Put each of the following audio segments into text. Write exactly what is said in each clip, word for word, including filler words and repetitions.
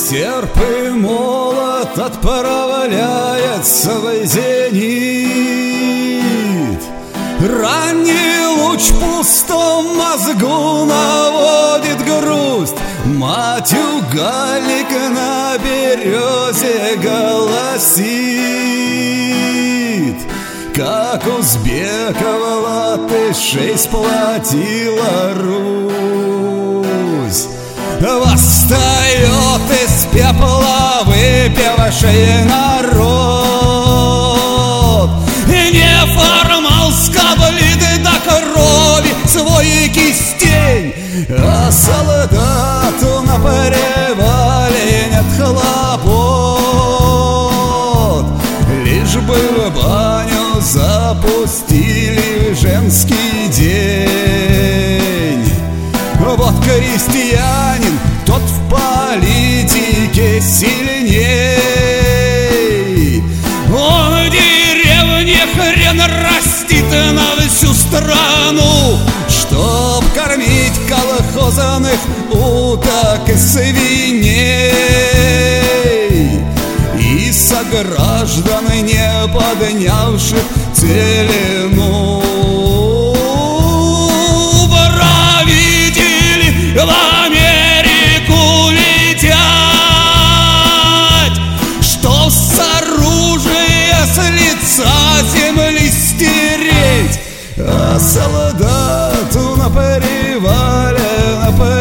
Серп и молот отправляет свой зенит. Ранний луч в пустом мозгу наводит грусть. Матью Галик на березе голосит, как узбеков латышей сплотила Русь. Восстает из пепла выпивший народ, и неформал скоблит до крови свой кистень, а солдату на перевале нет хлопот, лишь бы в баню запустили в женский день. Вот крестьянин, тот в политике сильней. Он в деревне хрен растит на всю страну, чтоб кормить колхозных уток и свиней, и сограждан, не поднявших целину. В Америку летят, что с оружия с лица земли стереть, а солдату на перевале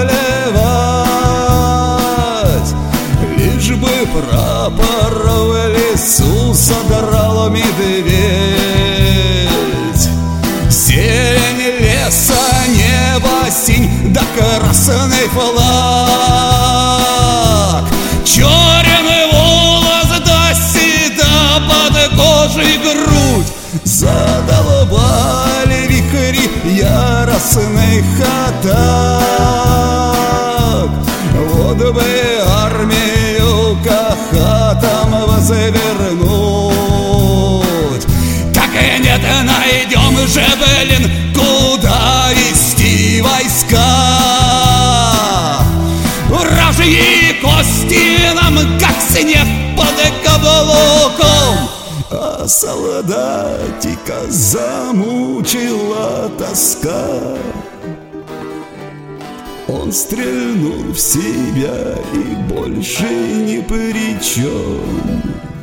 наплевать, лишь бы прапор в лесу содрал медведь. Сирень леса, небо, синь, да красный флаг, черный волос до седа под кожей грудь. Задолбали вихри яростных атак, вот бы армию к хатам возвернуть. Так и нет, найдем же, блин, куда вести войска. Вражьи кости нам, как снег под каблуком, а солдатика замучила тоска. Он стрельнул в себя и больше ни при чем.